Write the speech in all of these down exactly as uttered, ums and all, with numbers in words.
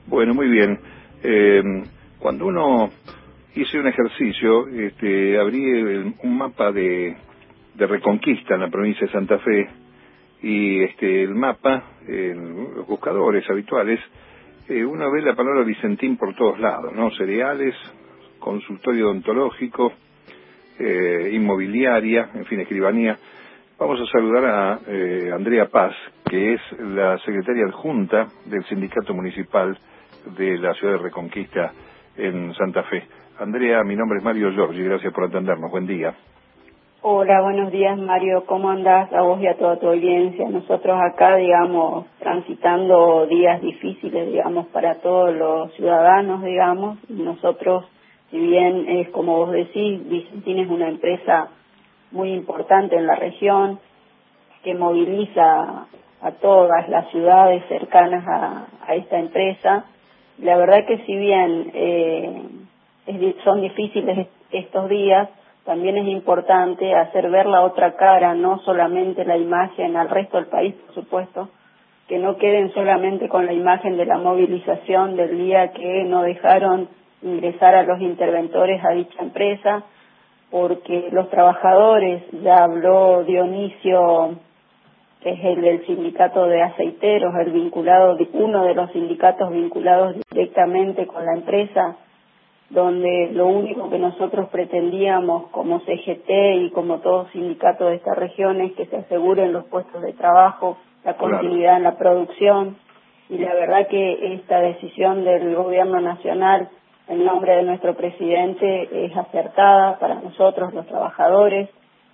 Bueno, muy bien. Eh, cuando uno hice un ejercicio, este, abrí el- un mapa de, de Reconquista en la provincia de Santa Fe y este, el mapa, en los buscadores habituales, eh, uno ve la palabra Vicentín por todos lados, ¿no? Cereales, consultorio odontológico, eh, inmobiliaria, en fin, escribanía. Vamos a saludar a eh, Andrea Paz, que es la secretaria adjunta del Sindicato Municipal de la Ciudad de Reconquista en Santa Fe. Andrea, mi nombre es Mario Giorgi, gracias por atendernos, buen día. Hola, buenos días Mario, ¿cómo andás? A vos y a toda tu audiencia. Nosotros acá, digamos, transitando días difíciles, digamos, para todos los ciudadanos, digamos. Nosotros, si bien es como vos decís, Vicentín es una empresa muy importante en la región, que moviliza a todas las ciudades cercanas a, a esta empresa. La verdad que si bien eh, es, son difíciles estos días, también es importante hacer ver la otra cara, no solamente la imagen al resto del país, por supuesto, que no queden solamente con la imagen de la movilización del día que no dejaron ingresar a los interventores a dicha empresa, porque los trabajadores, ya habló Dionisio, que es el del sindicato de aceiteros, el vinculado, uno de los sindicatos vinculados directamente con la empresa, donde lo único que nosotros pretendíamos como C G T y como todo sindicato de esta región es que se aseguren los puestos de trabajo, la continuidad claro. en la producción, y la verdad que esta decisión del gobierno nacional en nombre de nuestro presidente es acertada para nosotros los trabajadores.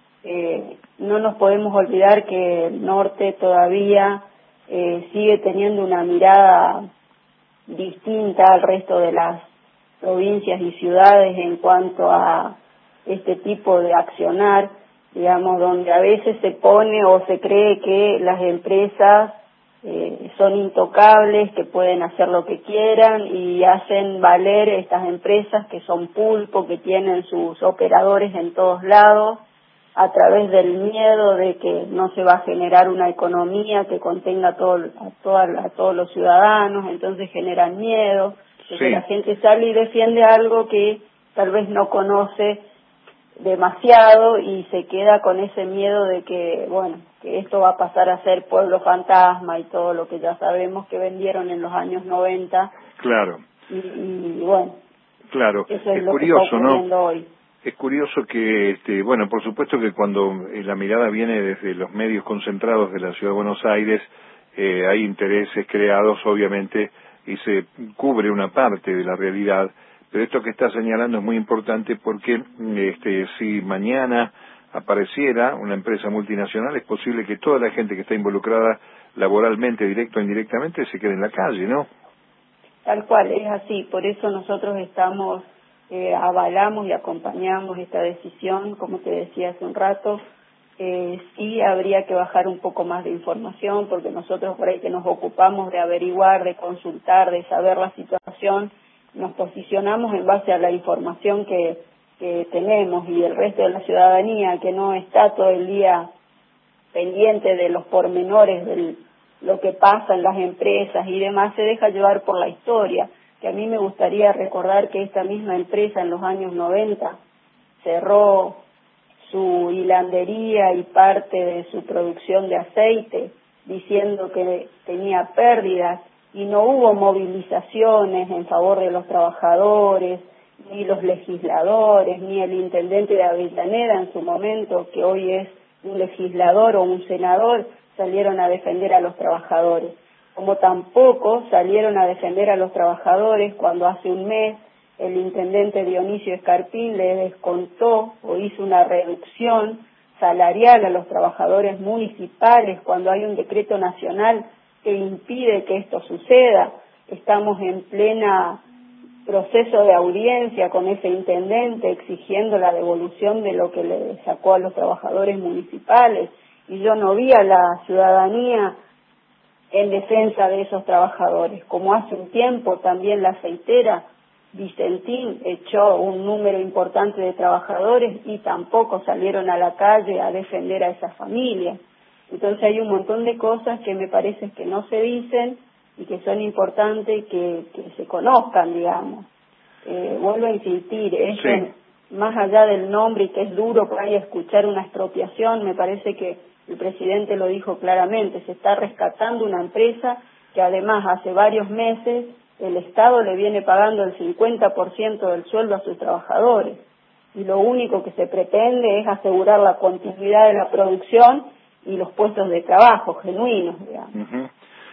Eh, no nos podemos olvidar que el norte todavía eh, sigue teniendo una mirada distinta al resto de las provincias y ciudades en cuanto a este tipo de accionar, digamos, donde a veces se pone o se cree que las empresas eh, son intocables, que pueden hacer lo que quieran y hacen valer estas empresas que son pulpo, que tienen sus operadores en todos lados, a través del miedo de que no se va a generar una economía que contenga todo, a, toda, a todos los ciudadanos, entonces generan miedo, de que sí. La gente sale y defiende algo que tal vez no conoce demasiado y se queda con ese miedo de que, bueno, que esto va a pasar a ser pueblo fantasma y todo lo que ya sabemos que vendieron en los años noventa. Claro. Y, y bueno, claro. eso es, es lo curioso, que está ocurriendo ¿no? hoy. Es curioso que, este, bueno, por supuesto que cuando eh, la mirada viene desde los medios concentrados de la Ciudad de Buenos Aires, eh, hay intereses creados, obviamente, y se cubre una parte de la realidad, pero esto que está señalando es muy importante porque este, si mañana apareciera una empresa multinacional, es posible que toda la gente que está involucrada laboralmente, directo o indirectamente, se quede en la calle, ¿no? Tal cual, es así, por eso nosotros estamos... Eh, avalamos y acompañamos esta decisión, como te decía hace un rato. Eh, sí habría que bajar un poco más de información, porque nosotros por ahí que nos ocupamos de averiguar, de consultar, de saber la situación, nos posicionamos en base a la información que, que tenemos, y el resto de la ciudadanía que no está todo el día pendiente de los pormenores de lo que pasa en las empresas y demás, se deja llevar por la historia. Que a mí me gustaría recordar que esta misma empresa en los años noventa cerró su hilandería y parte de su producción de aceite, diciendo que tenía pérdidas, y no hubo movilizaciones en favor de los trabajadores, ni los legisladores, ni el intendente de Avellaneda en su momento, que hoy es un legislador o un senador, salieron a defender a los trabajadores. Como tampoco salieron a defender a los trabajadores cuando hace un mes el intendente Dionisio Escarpín le descontó o hizo una reducción salarial a los trabajadores municipales cuando hay un decreto nacional que impide que esto suceda. Estamos en plena proceso de audiencia con ese intendente exigiendo la devolución de lo que le sacó a los trabajadores municipales, y yo no vi a la ciudadanía en defensa de esos trabajadores, como hace un tiempo también la aceitera Vicentín echó un número importante de trabajadores y tampoco salieron a la calle a defender a esas familias. Entonces hay un montón de cosas que me parece que no se dicen y que son importantes que, que se conozcan, digamos. Eh, vuelvo a insistir, eso, sí. Más allá del nombre y que es duro por ahí escuchar una expropiación, me parece que el presidente lo dijo claramente, se está rescatando una empresa que además hace varios meses el Estado le viene pagando el cincuenta por ciento del sueldo a sus trabajadores y lo único que se pretende es asegurar la continuidad de la producción y los puestos de trabajo genuinos, digamos. Uh-huh.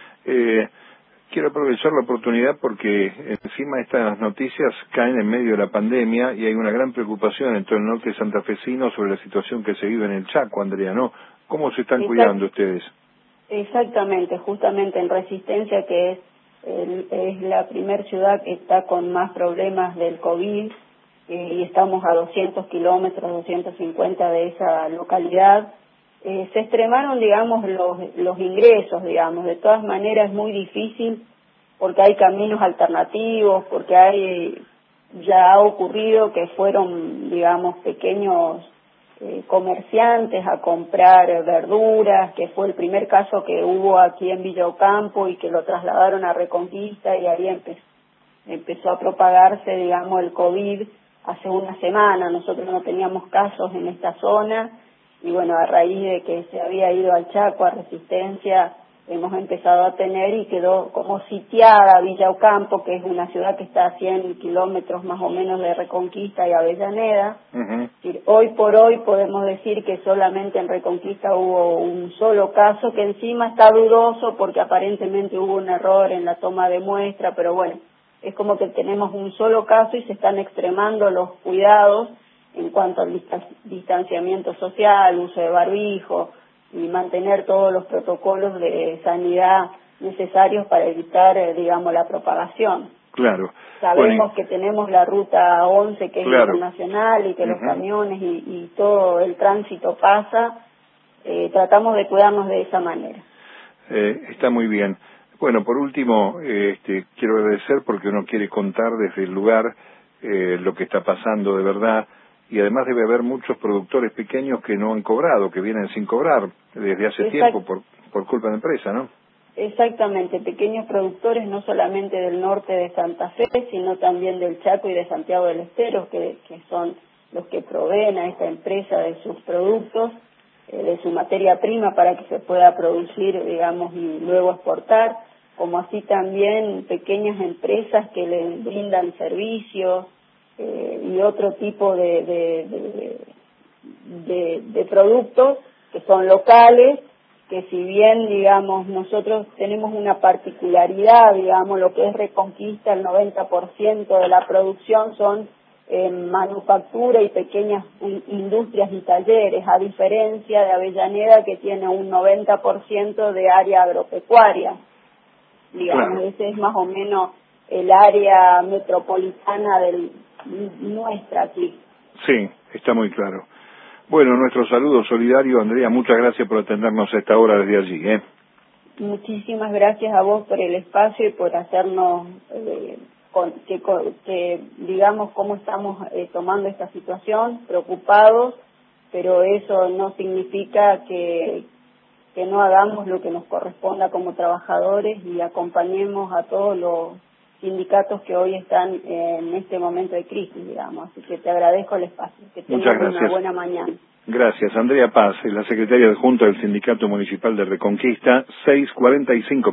eh, quiero aprovechar la oportunidad porque encima estas noticias caen en medio de la pandemia y hay una gran preocupación en todo el norte santafesino sobre la situación que se vive en el Chaco, Andrea, ¿no? ¿Cómo se están Exact- cuidando ustedes? Exactamente, justamente en Resistencia, que es, el, es la primer ciudad que está con más problemas del COVID, eh, y estamos a doscientos kilómetros, doscientos cincuenta de esa localidad. Eh, se extremaron, digamos, los, los ingresos, digamos. De todas maneras es muy difícil porque hay caminos alternativos, porque hay, ya ha ocurrido que fueron, digamos, pequeños eh, comerciantes a comprar verduras, que fue el primer caso que hubo aquí en Villa Ocampo y que lo trasladaron a Reconquista y ahí empezó, empezó a propagarse, digamos, el COVID hace una semana. Nosotros no teníamos casos en esta zona. Y bueno, a raíz de que se había ido al Chaco, a Resistencia, hemos empezado a tener y quedó como sitiada Villa Ocampo, que es una ciudad que está a cien kilómetros más o menos de Reconquista y Avellaneda. Uh-huh. Y hoy por hoy podemos decir que solamente en Reconquista hubo un solo caso, que encima está dudoso porque aparentemente hubo un error en la toma de muestra, pero bueno, es como que tenemos un solo caso y se están extremando los cuidados en cuanto al distanciamiento social, uso de barbijo y mantener todos los protocolos de sanidad necesarios para evitar, eh, digamos, la propagación. Claro. Sabemos bueno, que tenemos la ruta once que es claro. internacional y que uh-huh. los camiones y, y todo el tránsito pasa, eh, tratamos de cuidarnos de esa manera. Eh, está muy bien. Bueno, por último, eh, este, quiero agradecer porque uno quiere contar desde el lugar eh, lo que está pasando de verdad. Y además debe haber muchos productores pequeños que no han cobrado, que vienen sin cobrar desde hace Exact- tiempo por, por culpa de la empresa, ¿no? Exactamente, pequeños productores no solamente del norte de Santa Fe, sino también del Chaco y de Santiago del Estero, que, que son los que proveen a esta empresa de sus productos, eh, de su materia prima para que se pueda producir, digamos, y luego exportar, como así también pequeñas empresas que le brindan servicios, Eh, y otro tipo de de, de, de de productos que son locales, que si bien, digamos, nosotros tenemos una particularidad, digamos, lo que es Reconquista, el noventa por ciento de la producción son eh, manufactura y pequeñas industrias y talleres, a diferencia de Avellaneda, que tiene un noventa por ciento de área agropecuaria. Digamos, claro. Ese es más o menos el área metropolitana del nuestra aquí. Sí, está muy claro. Bueno, nuestro saludo solidario, Andrea, muchas gracias por atendernos a esta hora desde allí, ¿eh? Muchísimas gracias a vos por el espacio y por hacernos, eh, con, que, que digamos cómo estamos eh, tomando esta situación, preocupados, pero eso no significa que, que no hagamos lo que nos corresponda como trabajadores y acompañemos a todos los sindicatos que hoy están en este momento de crisis, digamos. Así que te agradezco el espacio. Que tengas una buena mañana. Gracias. Andrea Paz, la secretaria adjunta del Sindicato Municipal de Reconquista, seis cuarenta y cinco.